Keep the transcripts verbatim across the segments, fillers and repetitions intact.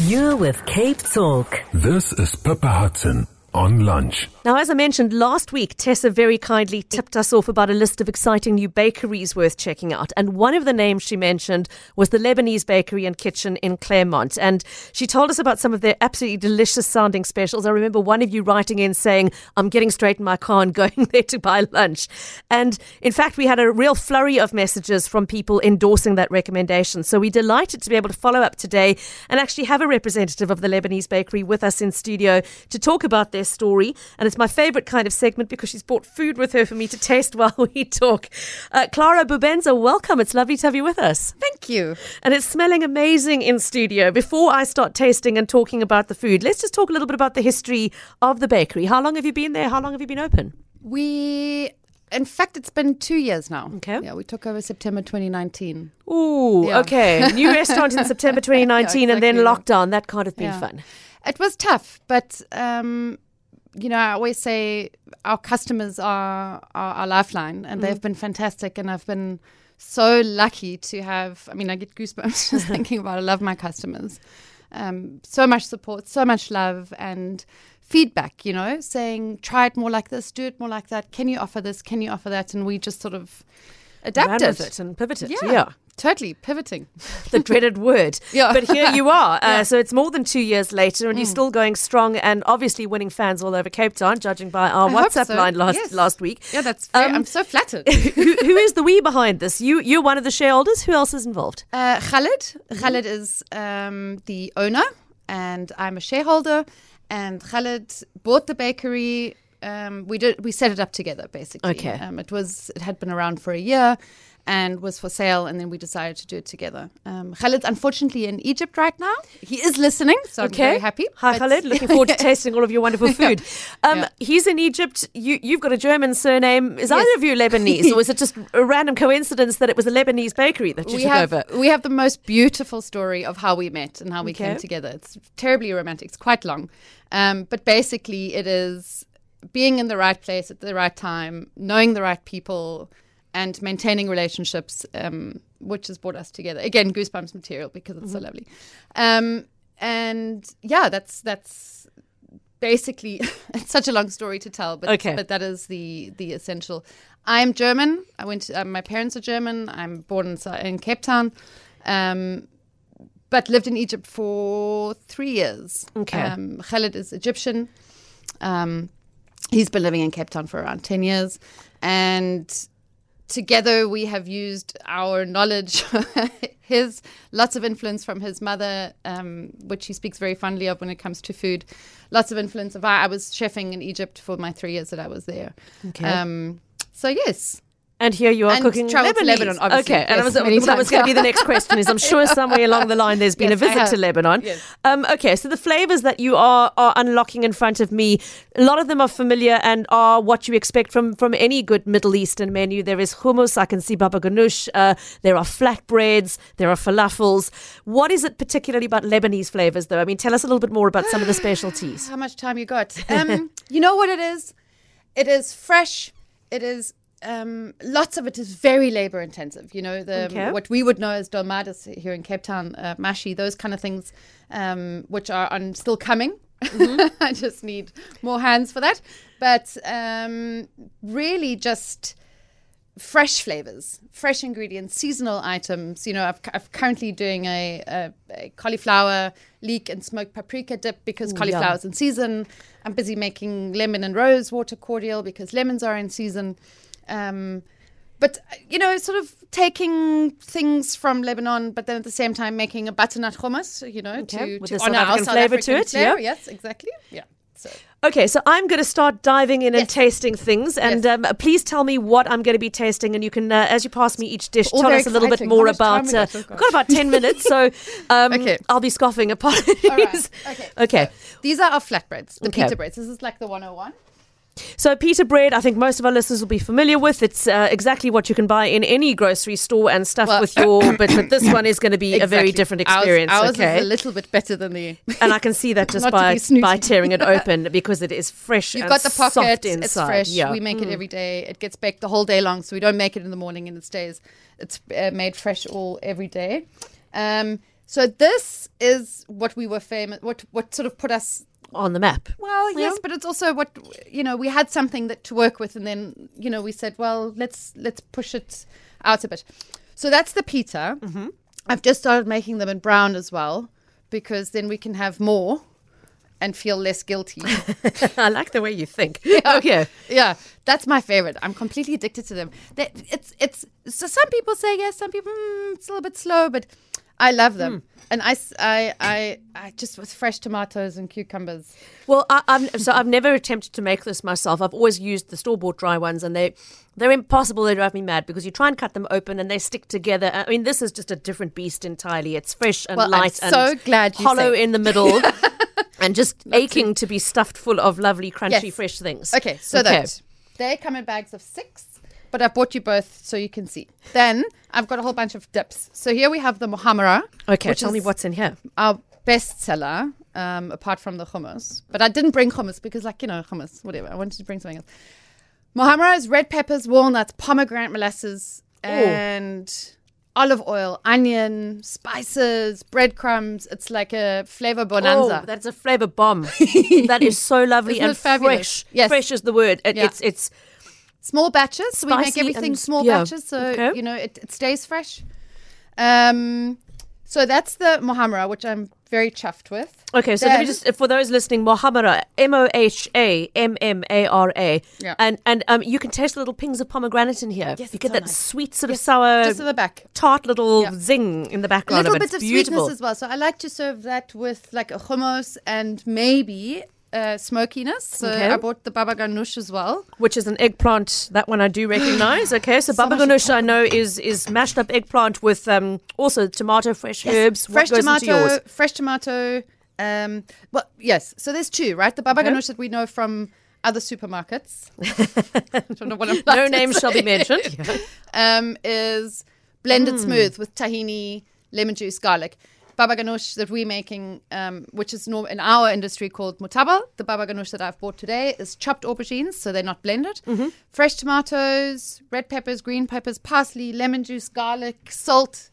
You're with Cape Talk. This is Pippa Hudson on Lunch. Now, as I mentioned last week, Tessa very kindly tipped us off about a list of exciting new bakeries worth checking out. And one of the names she mentioned was the Lebanese Bakery and Kitchen in Claremont. And she told us about some of their absolutely delicious sounding specials. I remember one of you writing in saying, I'm getting straight in my car and going there to buy lunch. And in fact, we had a real flurry of messages from people endorsing that recommendation. So we're delighted to be able to follow up today and actually have a representative of the Lebanese Bakery with us in studio to talk about their story. And it's my favorite kind of segment because she's brought food with her for me to taste while we talk. Uh, Clara Bubenza, welcome. It's lovely to have you with us. Thank you. And it's smelling amazing in studio. Before I start tasting and talking about the food, let's just talk a little bit about the history of the bakery. How long have you been there? How long have you been open? We, in fact, it's been two years now. Okay. Yeah, we took over September twenty nineteen. Ooh, Yeah. okay. New restaurant in September twenty nineteen Yeah, and then exactly. lockdown. That can't have been Yeah. fun. It was tough, but um, you know, I always say our customers are, are our lifeline, and they've been fantastic. And I've been so lucky to have. I mean, I get goosebumps just thinking about it. I love my customers. Um, so much support, so much love, and feedback. You know, saying try it more like this, do it more like that. Can you offer this? Can you offer that? And we just sort of adapted Ran with it and pivoted. Yeah, yeah. totally pivoting. The dreaded word. Yeah. But here you are. Uh, Yeah. So it's more than two years later and you're still going strong and obviously winning fans all over Cape Town, judging by our I hope WhatsApp so. line last Yes. last week. Yeah, that's. Very, Um, I'm so flattered. who, who is the we behind this? You, you're one of the shareholders. Who else is involved? Uh, Khalid. Khalid is um, the owner, and I'm a shareholder. And Khalid bought the bakery. Um, we did. We set it up together, basically. Okay. Um, it was. It had been around for a year, and was for sale. And then we decided to do it together. Um, Khalid's unfortunately in Egypt right now. He is listening, so I'm very happy. Hi, But- Khalid. Looking forward to tasting all of your wonderful food. Um, Yeah. He's in Egypt. You, you've got a German surname. Is Yes. either of you Lebanese, or is it just a random coincidence that it was a Lebanese bakery that you we took have over? we have the most beautiful story of how we met and how we Okay. came together. It's terribly romantic. It's quite long, um, but basically it is being in the right place at the right time, knowing the right people, and maintaining relationships, um, which has brought us together. Again, goosebumps material because it's so lovely. Um, and yeah, that's that's basically it's such a long story to tell, but Okay. but that is the the essential. I'm German. I went. To, uh, my parents are German. I'm born in, Sa- in Cape Town, um, but lived in Egypt for three years. Okay. Um, Khalid is Egyptian. Um, he's been living in Cape Town for around ten years, and together we have used our knowledge, his lots of influence from his mother, um, which he speaks very fondly of when it comes to food. Lots of influence of I was chefing in Egypt for my three years that I was there. Okay. Um, so yes. And here you are And cooking traveled to Lebanese. Lebanon, obviously. Okay, and Yes, I was, many that was times. going to be the next question. Is I'm sure somewhere along the line there's been Yes, a I visit to have. Lebanon. Yes. Um, okay, so the flavors that you are are unlocking in front of me, a lot of them are familiar and are what you expect from from any good Middle Eastern menu. There is hummus, I can see baba ganoush. Uh, there are flatbreads, there are falafels. What is it particularly about Lebanese flavors, though? I mean, tell us a little bit more about some of the specialties. How much time you got? Um, you know what it is? It is fresh. It is. Um, lots of it is very labor intensive. You know, the Okay. what we would know as dolmades here in Cape Town, uh, mashi, those kind of things, um, which are on, still coming. I just need more hands for that. But um, really just fresh flavors, fresh ingredients, seasonal items. You know, I've, I'm currently doing a, a, a cauliflower leek and smoked paprika dip because Ooh, cauliflower is yum. in season. I'm busy making lemon and rose water cordial because lemons are in season. Um, but, uh, you know, sort of taking things from Lebanon, but then at the same time making a butternut hummus, you know, Okay, to, with to the South honor our African South flavour to African it, flavour. yeah. Yes, exactly. Yeah. So. Okay, so I'm going to start diving in and Yes. tasting things. And Yes. um, please tell me what I'm going to be tasting. And you can, uh, as you pass me each dish, All tell very us a little bit exciting. more How much time about. we Uh, got? Oh, we've gosh. got about ten minutes, so um, Okay. I'll be scoffing. Apologies. All right. Okay. Okay. So these are our flatbreads, the Okay. pita breads. This is like the one oh one. So pita bread, I think most of our listeners will be familiar with. It's uh, exactly what you can buy in any grocery store and stuff Well- with your. But, but this one is going to be a very Exactly. different Ours- experience. Ours, okay. is a little bit better than the. And I can see that just Not to by be snooty. by tearing it open because it is fresh. You've and got the soft pocket. inside. It's fresh. Yeah. We make it every day. It gets baked the whole day long, so we don't make it in the morning and it stays. It's uh, made fresh all every day. Um, So this is what we were famous, what what sort of put us On the map. Well, yes, but it's also what, you know, we had something that to work with, and then, you know, we said, well, let's let's push it out a bit. So that's the pita. Mm-hmm. I've just started making them in brown as well, because then we can have more and feel less guilty. I like the way you think. Yeah. Okay. Yeah, that's my favorite. I'm completely addicted to them. They, it's it's so some people say yes, some people mm, it's a little bit slow, but I love them. Mm. And I, I, I, I just with fresh tomatoes and cucumbers. Well, I, I'm, so I've never attempted to make this myself. I've always used the store-bought dry ones, and they, they're impossible. They drive me mad because you try and cut them open and they stick together. I mean, this is just a different beast entirely. It's fresh and well, light I'm and so glad you hollow say. in the middle and just Not aching to be stuffed full of lovely, crunchy, Yes. fresh things. Okay, so Okay. that they come in bags of six, but I bought you both so you can see. Then I've got a whole bunch of dips. So here we have the Mohamara. Okay, which tell me is what's in here. our bestseller, um, apart from the hummus. But I didn't bring hummus because, like, you know, hummus, whatever. I wanted to bring something else. Mohamara is red peppers, walnuts, pomegranate molasses, and olive oil, onion, spices, breadcrumbs. It's like a flavor bonanza. Oh, that's a flavor bomb. That is so lovely Isn't and it fabulous? fresh. Yes. Fresh is the word. It, Yeah. It's it's Small batches. So we make Spicy everything and- small yeah. batches, so Okay. you know it, it stays fresh. Um, so that's the Mohamara, which I'm very chuffed with. Okay, so let me Then- just, for those listening, Mohamara, M O H A M M A R A. Yeah. And and um, you can taste little pings of pomegranate in here. Yes, you it's get so that nice. sweet sort of Yes, sour, just at the back. tart little Yeah. zing in the A background little of it. bit It's of beautiful. sweetness as well. So I like to serve that with like a hummus and maybe uh, smokiness. So Okay. I bought the baba ganoush as well. Which is an eggplant. That one I do recognize. Okay, so, So baba much ganoush I know is is mashed up eggplant with um also tomato, fresh herbs. Fresh what goes tomato, into yours? fresh tomato. Um, well, yes. So there's two, right? The baba Okay. ganoush that we know from other supermarkets. I don't know what I'm No about to names shall be say. mentioned. um, is blended smooth with tahini, lemon juice, garlic. Baba ganoush that we're making, um, which is norm- in our industry called mutabal. The baba ganoush that I've bought today is chopped aubergines, so they're not blended. Fresh tomatoes, red peppers, green peppers, parsley, lemon juice, garlic, salt.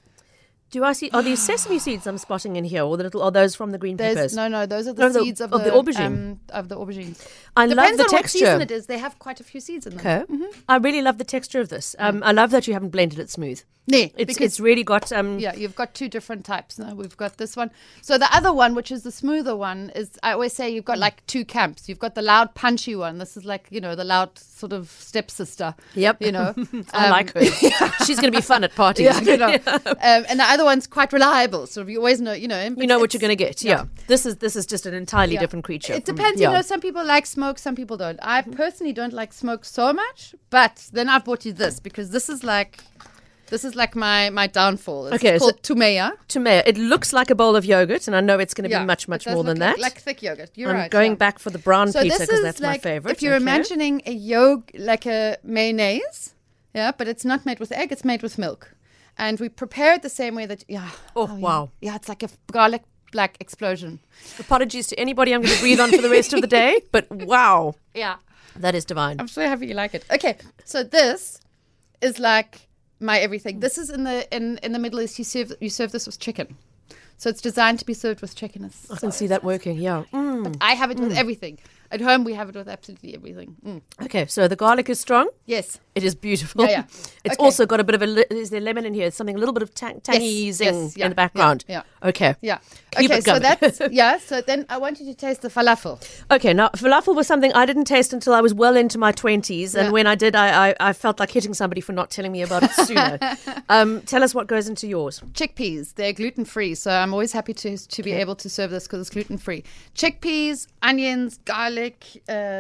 Do I see? Are these sesame seeds I'm spotting in here, or the little? Are those from the green There's, peppers? no, no, those are the No, the- seeds of, of the, the aubergine. Um, of the aubergines. I Depends love the on texture. what season it is. They have quite a few seeds in them. Okay, I really love the texture of this. Um, I love that you haven't blended it smooth. Yeah, It's because it's really got um. yeah, you've got two different types. Now we've got this one. So the other one, which is the smoother one, is I always say you've got like two camps. You've got the loud, punchy one. This is like, you know, the loud sort of stepsister. Yep. You know, I Um, like her. She's going to be fun at parties. Yeah, you know. um, and the other one's quite reliable. So you always know, you know, You know what it's- you're going to get. Yeah. This is this is just an entirely yeah. different creature. It from- depends. yeah. You know, some people like smoke, some people don't. I personally don't like smoke so much, but then I've bought you this because this is like, this is like my my downfall. It's Okay, so- called tumeya. Tomato. It looks like a bowl of yogurt, and I know it's going to Yeah, be much it much does more look than like, that. like thick yogurt. You're I'm right. going yeah. back for the brown So pizza this because is that's like my favorite. if you're Okay. imagining a yolk, like a mayonnaise, yeah, but it's not made with egg; it's made with milk, and we prepare it the same way that yeah. Oh, yeah. wow. Yeah, it's like a garlic black explosion. Apologies to anybody I'm going to breathe on for the rest of the day, but wow, Yeah, that is divine. I'm so happy you like it. Okay, so this is like my everything. This is in the in in the Middle East. You serve you serve this with chicken, so it's designed to be served with chicken. It's I can see that working. Yeah. Mm. But I have it with everything. At home, we have it with absolutely everything. Mm. Okay, so the garlic is strong. Yes. It is beautiful. Yeah, yeah. It's Okay. also got a bit of a. Li- is there lemon in here? Something a little bit of tang- tangy Yes, zing yes, yeah, in the background. yeah, Okay. Yeah. Keep okay, it so going. that's yeah. So then I want you to taste the falafel. Okay, now falafel was something I didn't taste until I was well into my twenties, and Yeah. when I did, I, I I felt like hitting somebody for not telling me about it sooner. um, tell us what goes into yours. Chickpeas, they're gluten free, so I'm always happy to to be able to serve this because it's gluten free. Chickpeas, onions, garlic, uh,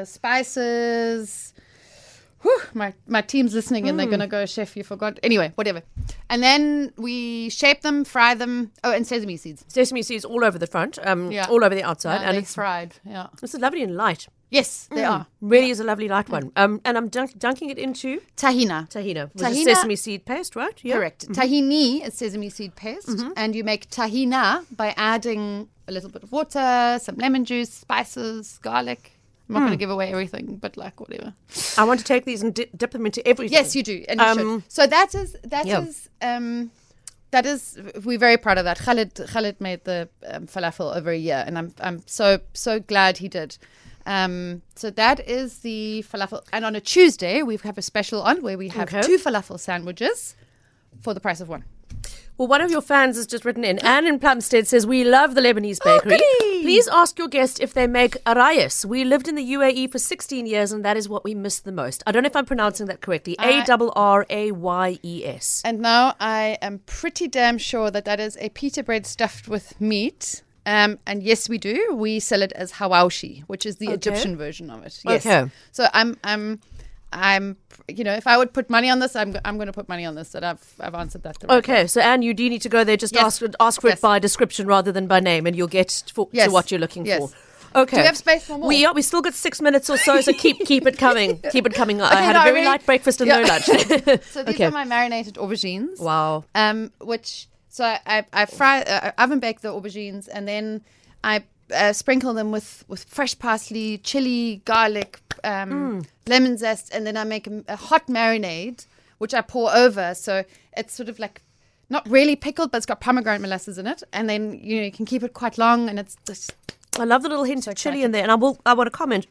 spices. Whew, my my team's listening and they're gonna go, chef, you forgot. Anyway, whatever. And then we shape them, fry them. Oh, and sesame seeds. Sesame seeds all over the front, um, Yeah. all over the outside, Yeah, and they're it's fried. Yeah. it's lovely and light. Yes, they are. Really is a lovely light one. Um, and I'm dunk- dunking it into Tahina. tahina, which is Tahina- sesame seed paste, right? Yeah. Correct. Tahini is sesame seed paste, and you make tahina by adding a little bit of water, some lemon juice, spices, garlic. I'm not going to give away everything, but like whatever. I want to take these and di- dip them into everything. Yes, you do, and you Um, should. So that is that yeah. is um, that is, we're very proud of that. Khalid, Khalid made the um, falafel over a year, and I'm I'm so so glad he did. Um, so that is the falafel, and on a Tuesday we have a special on where we have Okay. two falafel sandwiches for the price of one. Well, one of your fans has just written in. Anne in Plumstead says, we love the Lebanese bakery. goody. Please ask your guest if they make arayas. We lived in the U A E for sixteen years, and that is what we miss the most. I don't know if I'm pronouncing that correctly. I- A R R A Y E S. And now I am pretty damn sure that that is a pita bread stuffed with meat. Um, and yes, we do. We sell it as hawashi, which is the Okay. Egyptian version of it. Yes. Okay. So I'm, I'm, I'm, you know, if I would put money on this, I'm, I'm going to put money on this. That I've, I've answered that. The right way. Okay, so Anne, you do need to go there. Just Yes. ask ask for Yes. it by description rather than by name, and you'll get for, Yes. to what you're looking Yes. for. Okay. Do we have space for more? We are. We still got six minutes or so, so keep keep it coming. Keep it coming. I had no, a I very really- light breakfast and Yeah. no lunch. So these Okay. are my marinated aubergines. Wow. Um, which so I I, I fry uh, oven bake the aubergines, and then I uh, sprinkle them with with fresh parsley, chili, garlic, um, Mm. lemon zest, and then I make a, a hot marinade, which I pour over. So it's sort of like not really pickled, but it's got pomegranate molasses in it, and then you know you can keep it quite long, and it's just I love the little hint So of chili excited. in there, and I will. I want to comment.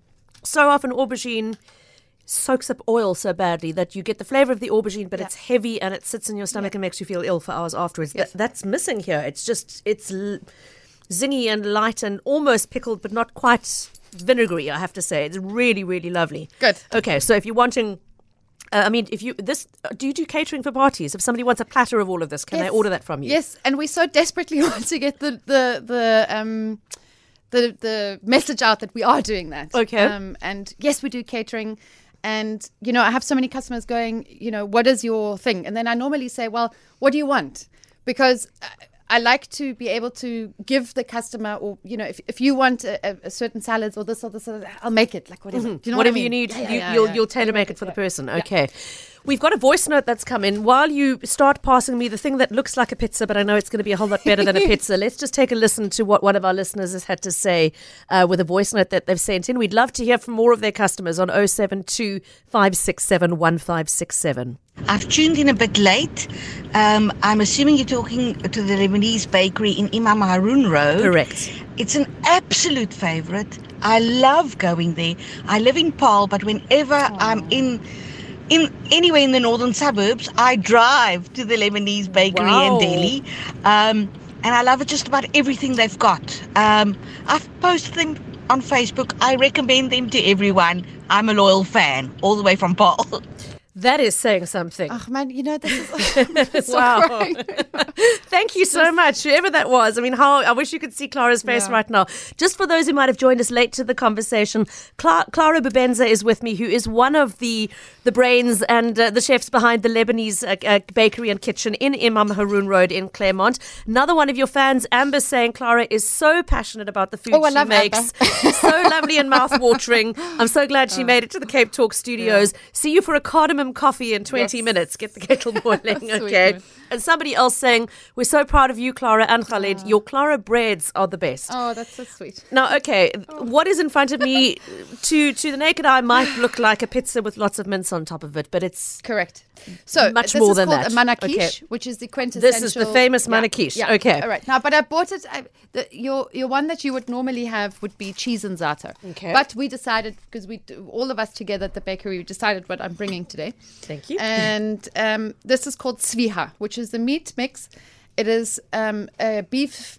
So often aubergine soaks up oil so badly that you get the flavour of the aubergine, but Yeah. it's heavy and it sits in your stomach and makes you feel ill for hours afterwards. Yes. That, that's missing here. It's just it's l- zingy and light and almost pickled, but not quite vinegary. I have to say, it's really, really lovely. Good. Okay, so if you're wanting. Uh, I mean, if you this do you do catering for parties? If somebody wants a platter of all of this, can they Yes. order that from you? Yes, and we so desperately want to get the the the um the the message out that we are doing that. Okay. Um, and yes, we do catering. And you know, I have so many customers going, you know, what is your thing? And then I normally say, well, what do you want? Because I, I like to be able to give the customer, or you know, if, if you want a, a, a certain salads or this or this, or that, I'll make it like whatever. Do you know Whatever what I you mean? need, Yeah, yeah, you, yeah, you'll yeah. you'll tailor make it for the person. Okay. We've got a voice note that's come in. While you start passing me the thing that looks like a pizza, but I know it's going to be a whole lot better than a pizza, let's just take a listen to what one of our listeners has had to say uh, with a voice note that they've sent in. We'd love to hear from more of their customers on oh seven two, five six seven, one five six seven. I've tuned in a bit late. Um, I'm assuming you're talking to the Lebanese bakery in Imam Haroun Road. Correct. It's an absolute favorite. I love going there. I live in Paarl, but whenever I'm in in anywhere in the northern suburbs, I drive to the Lebanese bakery Wow. in Delhi. Um, and I love it, just about everything they've got. Um, I've posted them on Facebook. I recommend them to everyone. I'm a loyal fan, all the way from Paarl. That is saying something. Oh man, you know this is so Wow. crying. Thank you so much, whoever that was. I mean, how I wish you could see Clara's face Yeah. right now. Just for those who might have joined us late to the conversation, Cla- Clara Bubenza is with me, who is one of the the brains and uh, the chefs behind the Lebanese uh, uh, bakery and kitchen in Imam Haroun Road in Claremont. Another one of your fans, Amber, saying Clara is so passionate about the food Oh, I she love makes. So lovely and mouth-watering. I'm so glad she made it to the Cape Talk studios. See you for a cardamom coffee in twenty Yes. minutes. Get the kettle boiling, Sweet okay? man. And somebody else saying, we're so proud of you, Clara and Khalid. Your Clara breads are the best. Oh, that's so sweet. Now, okay, what is in front of me to to the naked eye might look like a pizza with lots of mince on top of it, but it's Correct. So Much this more is than called that. a manakish, Okay. which is the quintessential. This is the famous manakish. Yeah. Okay. All right. Now, but I bought it. I, the, your your one that you would normally have would be cheese and za'atar. Okay. But we decided, because we all of us together at the bakery, we decided what I'm bringing today. Thank you. And um, this is called sviha, which is the meat mix. It is um, a beef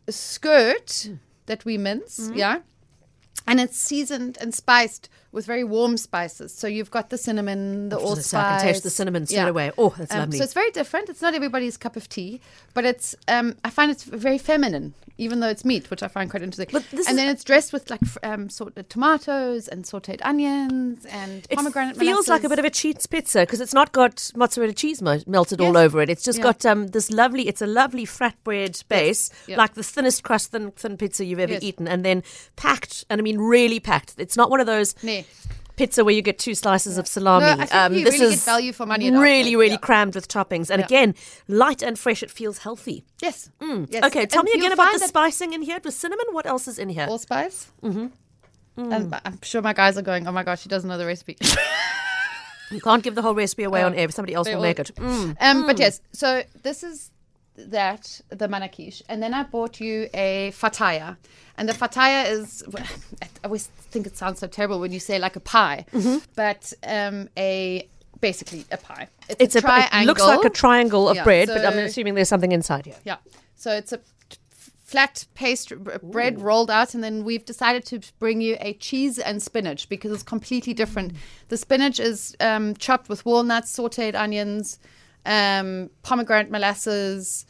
skirt that we mince. Mm-hmm. Yeah. And it's seasoned and spiced with very warm spices. So you've got the cinnamon, the allspice. So I can taste the cinnamon straight away. Oh, that's Um, lovely. So it's very different. It's not everybody's cup of tea, but it's. Um, I find it's very feminine, even though it's meat, which I find quite interesting. But this and is- then it's dressed with like f- um, sort of tomatoes and sautéed onions and It pomegranate. feels like a bit of a cheats pizza because it's not got mozzarella cheese mo- melted all Yes. over it. It's just Yeah. got um, this lovely, it's a lovely flatbread base, Yeah. like the thinnest crust thin, thin pizza you've ever Yes. eaten, and then packed, and I mean really packed. It's not one of those Nee. pizza where you get two slices of salami. No, I think you this really is get value for money at our really, place, really yeah. crammed with toppings. And Yeah. again, light and fresh. It feels healthy. Yes. yes. Mm. Okay, tell And me again you'll about find the that spicing in here. It was cinnamon. What else is in here? allspice. Mm-hmm. And I'm sure my guys are going, oh my gosh, she doesn't know the recipe. You can't give the whole recipe away Oh, on air. Somebody else they will all- make it. Mm. Um, But yes, so this is that, the manakish, and then I bought you a fataya. And the fataya is, I always think it sounds so terrible when you say like a pie, mm-hmm. but um, a basically a pie. It's, it's a, a triangle. It looks like a triangle of yeah, bread, so, but I'm assuming there's something inside here. Yeah. So it's a flat paste bread rolled out, and then we've decided to bring you a cheese and spinach because it's completely different. Mm. The spinach is um, chopped with walnuts, sauteed onions, um, pomegranate molasses,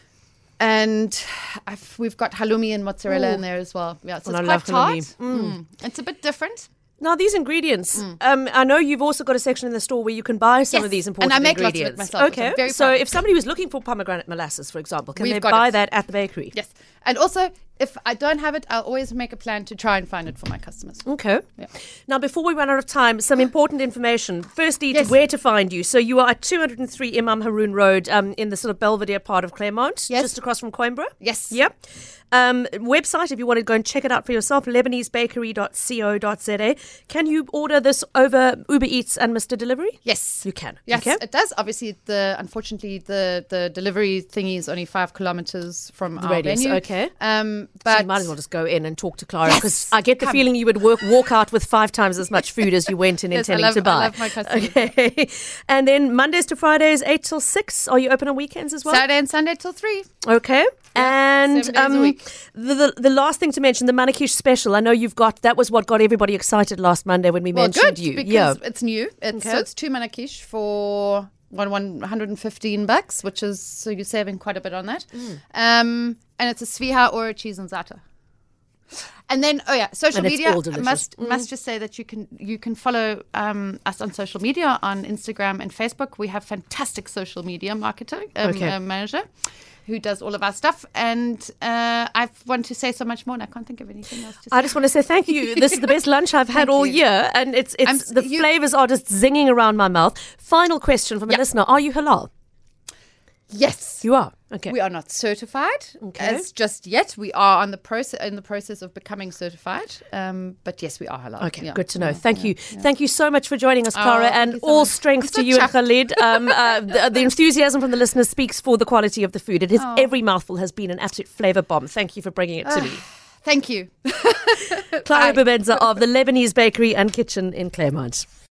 and I've, we've got halloumi and mozzarella Ooh. in there as well. Yeah, so and it's I quite tart. Mm. Mm. It's a bit different. Now, these ingredients, mm. um, I know you've also got a section in the store where you can buy some yes. of these important and I make ingredients. Lots of it myself, okay, very so proud. if somebody was looking for pomegranate molasses, for example, can We've they got buy it. that at the bakery? Yes, and also if I don't have it, I'll always make a plan to try and find it for my customers. Okay. Yeah. Now, before we run out of time, some important information. Firstly, Yes. where to find you. So you are at two hundred three Imam Haroon Road um, in the sort of Belvedere part of Claremont, Yes. just across from Coimbra. Yes. Yep. Um, website, if you want to go and check it out for yourself, lebanese bakery dot co dot z a. Can you order this over Uber Eats and Mister Delivery? Yes. You can. Yes, Okay. it does. Obviously, the unfortunately the, the delivery thingy is only five kilometers from The our radius, venue. okay. Um, So but you might as well just go in and talk to Clara, Yes, because I get the come. feeling you would work, walk out with five times as much food as you went in Yes, I intending love- to buy. I love my customers. Okay. And then Mondays to Fridays, eight till six. Are you open on weekends as well? Saturday and Sunday till three. Okay. And seven days a um, week. the, the the last thing to mention, the Manakish special. I know you've got, that was what got everybody excited last Monday when we Well, mentioned good you. because Yeah. it's new. It's, Okay. So it's two manakish for one one hundred and fifteen bucks, which is so you're saving quite a bit on that. Mm. Um, and it's a sviha or a cheese and zata. And then, oh yeah, social And it's media. all I delicious. must Mm. must just say that you can you can follow um, us on social media on Instagram and Facebook. We have fantastic social media marketer um, Okay. uh, manager who does all of our stuff. And uh, I want to say so much more, and I can't think of anything else to say. I just want to say thank you. This is the best lunch I've had Thank all you. year, and it's it's I'm s- the you- flavors are just zinging around my mouth. Final question from a Yeah. listener: Are you halal? Yes. You are. Okay. We are not certified Okay. as just yet. We are on the process in the process of becoming certified. Um, but yes, we are halal. Okay, Yeah. good to know. Yeah, Thank yeah, you. yeah. Thank you so much for joining us, Oh, Clara, thank and you so all much. strength I'm so to you and chuffed. Khalid. Um, uh, the, the enthusiasm from the listeners speaks for the quality of the food. It is, Oh. every mouthful has been an absolute flavour bomb. Thank you for bringing it to me. Thank you. Clara Bye. Bubenza of the Lebanese Bakery and Kitchen in Claremont.